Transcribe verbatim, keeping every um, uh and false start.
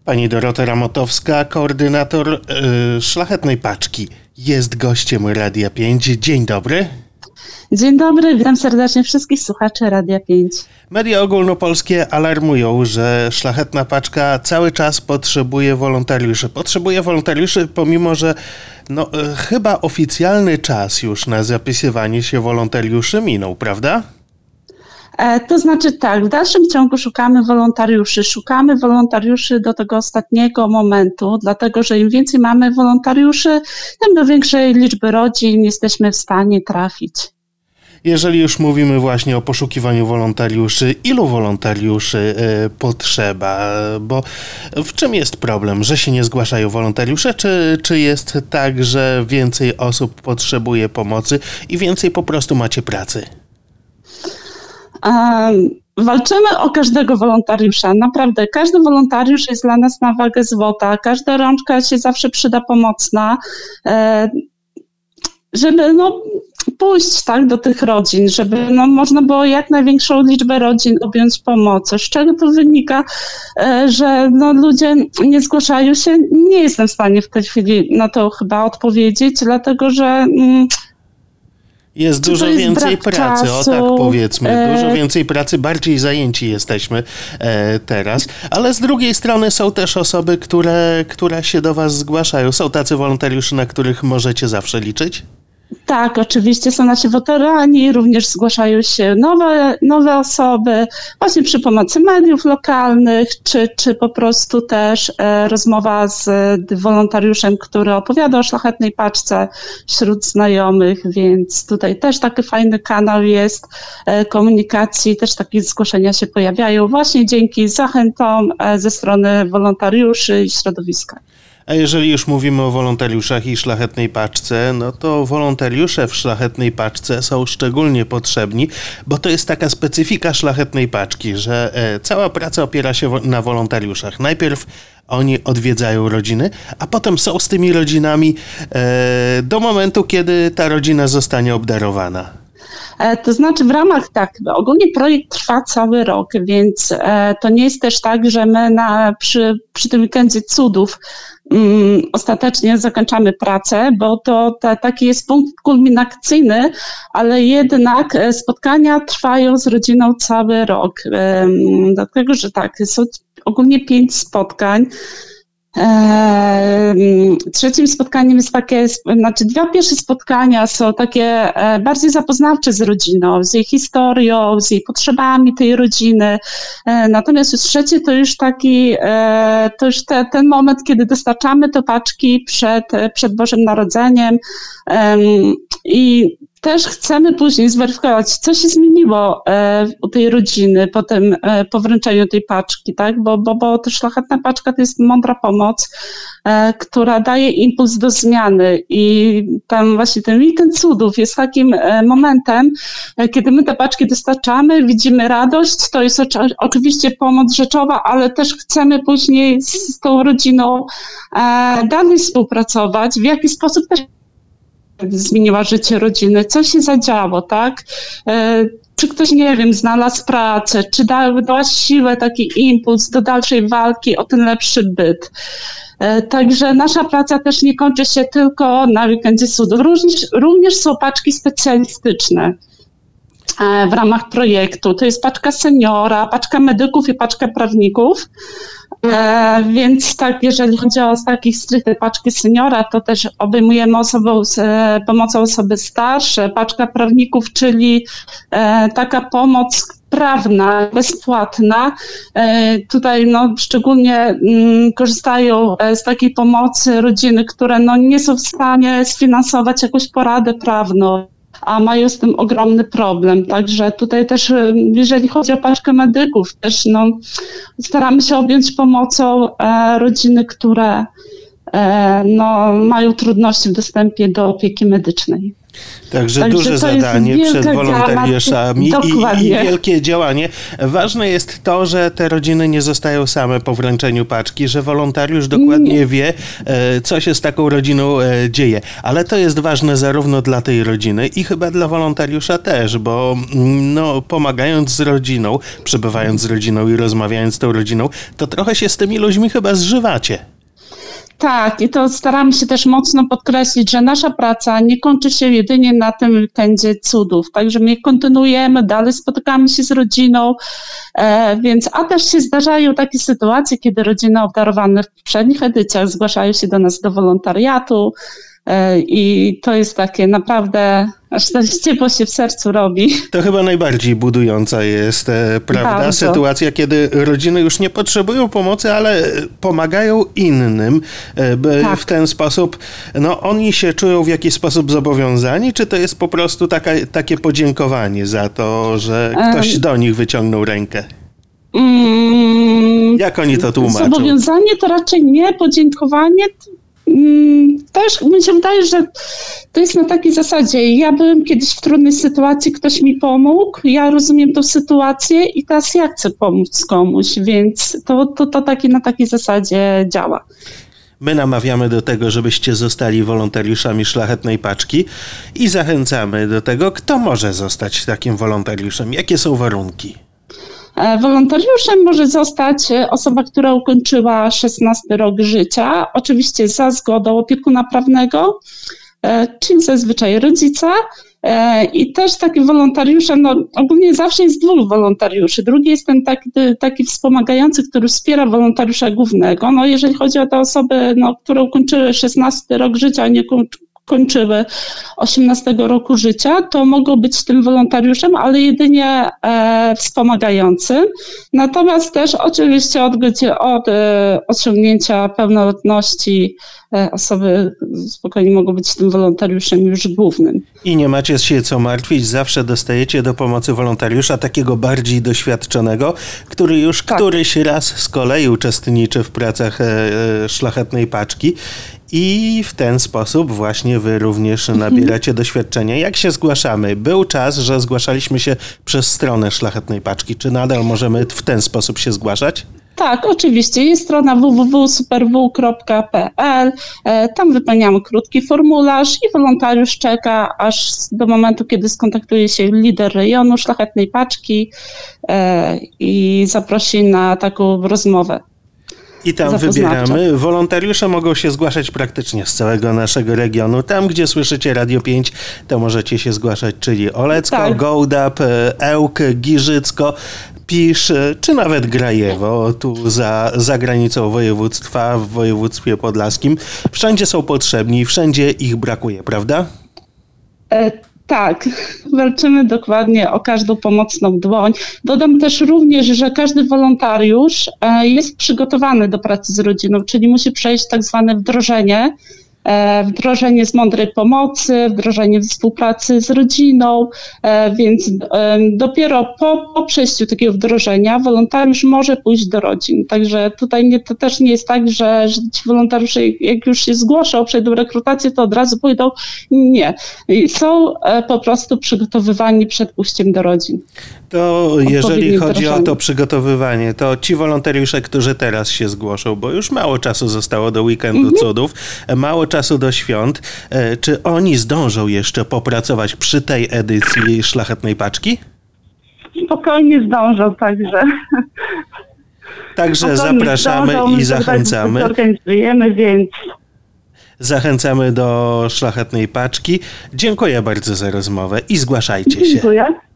Pani Dorota Ramotowska, koordynator yy, Szlachetnej Paczki, jest gościem Radia pięć. Dzień dobry. Dzień dobry, witam serdecznie wszystkich słuchaczy Radia pięć. Media ogólnopolskie alarmują, że Szlachetna Paczka cały czas potrzebuje wolontariuszy. Potrzebuje wolontariuszy, pomimo że no, yy, chyba oficjalny czas już na zapisywanie się wolontariuszy minął, prawda? To znaczy tak, w dalszym ciągu szukamy wolontariuszy. Szukamy wolontariuszy do tego ostatniego momentu, dlatego że im więcej mamy wolontariuszy, tym do większej liczby rodzin jesteśmy w stanie trafić. Jeżeli już mówimy właśnie o poszukiwaniu wolontariuszy, ilu wolontariuszy y, potrzeba? Bo w czym jest problem? Że się nie zgłaszają wolontariusze? Czy, czy jest tak, że więcej osób potrzebuje pomocy i więcej po prostu macie pracy? Um, walczymy o każdego wolontariusza. Naprawdę, każdy wolontariusz jest dla nas na wagę złota. Każda rączka się zawsze przyda pomocna, e, żeby no, pójść tak, do tych rodzin, żeby no, można było jak największą liczbę rodzin objąć pomocą. Z czego to wynika, e, że no, ludzie nie zgłaszają się? Nie jestem w stanie w tej chwili na to chyba odpowiedzieć, dlatego że... Mm, Jest dużo jest więcej pracy, czasu, o tak powiedzmy, e... dużo więcej pracy, bardziej zajęci jesteśmy e, teraz, ale z drugiej strony są też osoby, które, które się do was zgłaszają. Są tacy wolontariusze, na których możecie zawsze liczyć? Tak, oczywiście są nasi weterani, również zgłaszają się nowe, nowe osoby, właśnie przy pomocy mediów lokalnych, czy, czy po prostu też e, rozmowa z wolontariuszem, który opowiada o Szlachetnej Paczce wśród znajomych, więc tutaj też taki fajny kanał jest e, komunikacji, też takie zgłoszenia się pojawiają właśnie dzięki zachętom e, ze strony wolontariuszy i środowiska. A jeżeli już mówimy o wolontariuszach i Szlachetnej Paczce, no to wolontariusze w Szlachetnej Paczce są szczególnie potrzebni, bo to jest taka specyfika Szlachetnej Paczki, że e, cała praca opiera się wo- na wolontariuszach. Najpierw oni odwiedzają rodziny, a potem są z tymi rodzinami e, do momentu, kiedy ta rodzina zostanie obdarowana. To znaczy w ramach, tak, ogólnie projekt trwa cały rok, więc e, to nie jest też tak, że my na, przy, przy tym weekendzie cudów um, ostatecznie zakończamy pracę, bo to ta, taki jest punkt kulminacyjny, ale jednak spotkania trwają z rodziną cały rok, e, dlatego że tak, są ogólnie pięć spotkań. Trzecim spotkaniem jest takie, znaczy dwa pierwsze spotkania są takie bardziej zapoznawcze z rodziną, z jej historią, z jej potrzebami tej rodziny. Natomiast już trzecie to już taki, to już te, ten moment, kiedy dostarczamy te paczki przed, przed Bożym Narodzeniem i też chcemy później zweryfikować, co się zmieniło e, u tej rodziny po tym, e, po wręczeniu tej paczki, tak? Bo, bo, bo to Szlachetna Paczka to jest mądra pomoc, e, która daje impuls do zmiany i tam właśnie ten weekend cudów jest takim e, momentem, e, kiedy my te paczki dostarczamy, widzimy radość, to jest oczy, oczywiście pomoc rzeczowa, ale też chcemy później z, z tą rodziną e, dalej współpracować, w jaki sposób też zmieniła życie rodziny, co się zadziało, tak? E, czy ktoś, nie wiem, znalazł pracę, czy da, dała siłę, taki impuls do dalszej walki o ten lepszy byt. E, także nasza praca też nie kończy się tylko na weekendzie cudów. Również, również są paczki specjalistyczne e, w ramach projektu. To jest paczka seniora, paczka medyków i paczka prawników. E, więc tak, jeżeli chodzi o takich stricte paczki seniora, to też obejmujemy osobą z e, pomocą osoby starsze, paczka prawników, czyli e, taka pomoc prawna, bezpłatna. E, tutaj no, szczególnie mm, korzystają z takiej pomocy rodziny, które no, nie są w stanie sfinansować jakąś poradę prawną, a mają z tym ogromny problem. Także tutaj też, jeżeli chodzi o paczkę medyków, też no, staramy się objąć pomocą e, rodziny, które e, no, mają trudności w dostępie do opieki medycznej. Także, Także duże to jest zadanie wielka przed wolontariuszami gama- i, i Dokładnie. wielkie działanie. Ważne jest to, że te rodziny nie zostają same po wręczeniu paczki, że wolontariusz dokładnie wie, e, co się z taką rodziną e, dzieje. Ale to jest ważne zarówno dla tej rodziny i chyba dla wolontariusza też, bo mm, no, pomagając z rodziną, przebywając z rodziną i rozmawiając z tą rodziną, to trochę się z tymi ludźmi chyba zżywacie. Tak, i to staramy się też mocno podkreślić, że nasza praca nie kończy się jedynie na tym weekendzie cudów. Także my kontynuujemy, dalej spotykamy się z rodziną, e, więc a też się zdarzają takie sytuacje, kiedy rodziny obdarowane w poprzednich edycjach zgłaszają się do nas do wolontariatu e, i to jest takie naprawdę, aż tak ciepło się w sercu robi. To chyba najbardziej budująca jest, e, prawda, Bardzo. sytuacja, kiedy rodziny już nie potrzebują pomocy, ale pomagają innym, e, by Tak. w ten sposób, no oni się czują w jakiś sposób zobowiązani, czy to jest po prostu taka, takie podziękowanie za to, że ktoś Em. do nich wyciągnął rękę? Mm, Jak oni to tłumaczą? Zobowiązanie to raczej nie, podziękowanie. mm, Też mi się wydaje, że to jest na takiej zasadzie. Ja byłem kiedyś w trudnej sytuacji, ktoś mi pomógł, ja rozumiem tą sytuację i teraz ja chcę pomóc komuś, więc to, to, to takie, na takiej zasadzie działa. My namawiamy do tego, żebyście zostali wolontariuszami Szlachetnej Paczki i zachęcamy do tego, kto może zostać takim wolontariuszem. Jakie są warunki? E, Wolontariuszem może zostać e, osoba, która ukończyła szesnasty rok życia, oczywiście za zgodą opiekuna prawnego, e, czyli zazwyczaj rodzica. E, I też takim wolontariuszem, no ogólnie zawsze jest dwóch wolontariuszy. Drugi jest ten taki, taki wspomagający, który wspiera wolontariusza głównego. No jeżeli chodzi o te osoby, no, które ukończyły szesnasty rok życia, a nie koń- kończyły osiemnastego roku życia, to mogą być tym wolontariuszem, ale jedynie e, wspomagającym. Natomiast też oczywiście od, godzie- od e, osiągnięcia pełnoletności e, osoby spokojnie mogą być tym wolontariuszem już głównym. I nie macie się co martwić, zawsze dostajecie do pomocy wolontariusza takiego bardziej doświadczonego, który już Tak. któryś raz z kolei uczestniczy w pracach e, e, Szlachetnej Paczki i w ten sposób właśnie wy również nabieracie doświadczenia. Jak się zgłaszamy? Był czas, że zgłaszaliśmy się przez stronę Szlachetnej Paczki. Czy nadal możemy w ten sposób się zgłaszać? Tak, oczywiście. Jest strona w w w kropka superw kropka p l. E, Tam wypełniamy krótki formularz i wolontariusz czeka aż do momentu, kiedy skontaktuje się lider rejonu Szlachetnej Paczki e, i zaprosi na taką rozmowę. I tam Zapoznawczo. wybieramy. Wolontariusze mogą się zgłaszać praktycznie z całego naszego regionu. Tam, gdzie słyszycie Radio pięć, to możecie się zgłaszać, czyli Olecko, Tak. Gołdap, Ełk, Giżycko, Pisz, czy nawet Grajewo, tu za, za granicą województwa, w województwie podlaskim. Wszędzie są potrzebni, wszędzie ich brakuje, prawda? E, Tak, walczymy dokładnie o każdą pomocną dłoń. Dodam też również, że każdy wolontariusz e, jest przygotowany do pracy z rodziną, czyli musi przejść tak zwane wdrożenie. E, Wdrożenie z mądrej pomocy, wdrożenie współpracy z rodziną, e, więc e, dopiero po, po przejściu takiego wdrożenia wolontariusz może pójść do rodzin. Także tutaj nie, to też nie jest tak, że, że ci wolontariusze jak już się zgłoszą, przejdą rekrutację, to od razu pójdą. Nie. I są e, po prostu przygotowywani przed pójściem do rodzin. To jeżeli Odpowiednie chodzi o wdrożenie. to przygotowywanie, to ci wolontariusze, którzy teraz się zgłoszą, bo już mało czasu zostało do weekendu cudów, mało czasu do świąt, e, czy oni zdążą jeszcze popracować przy tej edycji Szlachetnej Paczki? Spokojnie zdążą, także... Także Spokojnie zapraszamy zdążą, i zachęcamy. Zorganizujemy, więc... Zachęcamy do Szlachetnej Paczki. Dziękuję bardzo za rozmowę i zgłaszajcie się. Dziękuję.